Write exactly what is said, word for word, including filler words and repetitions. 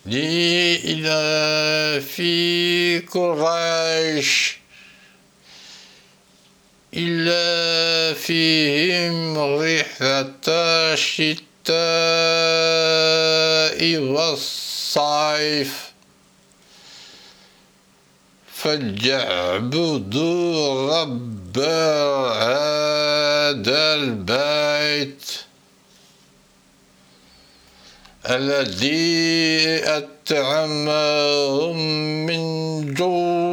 لإلاف قريش إلافهم رحلة الشتاء والصيف فليعبدوا رب هذا البيت الذي أطعمهم من جوع